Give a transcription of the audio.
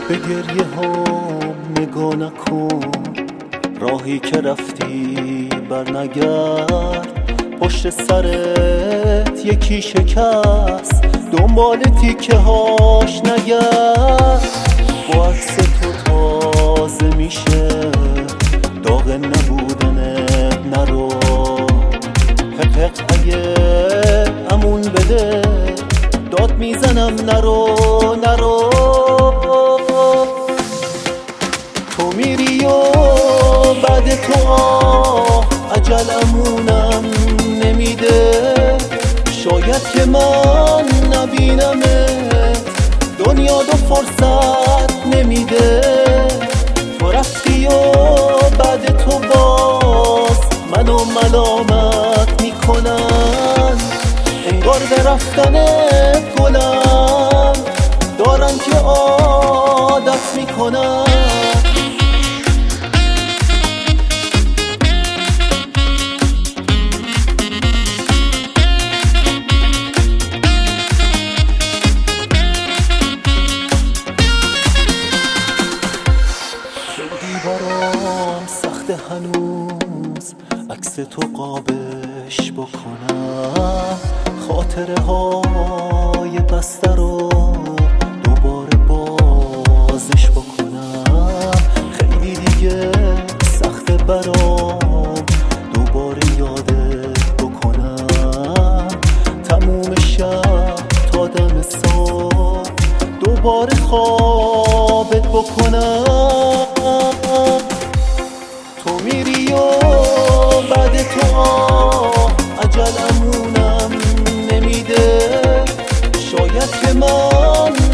به گریه هم نگاه نکن، راهی که رفتی بر نگرد. پشت سرت یکی شکست، دنبال تیکه هاش نگرد. با عکس تو تازه میشه داغ نبودنت، نرو حقق اگه امون بده داد میزنم، نرو نرو. تو میری و بعد تو عجل امونم نمیده. شاید که من نبینمت، دنیا دو فرصت نمیده. تو رفتی و بعد تو باز منو ملامت میکنن، انگار به رفتنت گلم دارن که عادت میکنن. برام سخت هنوز عکس تو قابش بکنم، خاطره های بسته رو دوباره بازش بکنم. خیلی دیگه سخت برام دوباره یادت بکنم. تموم شب تا دم صبح دوباره خوابت بکنم. تو میری و بعد تو عجل امونم نمیده. شاید که من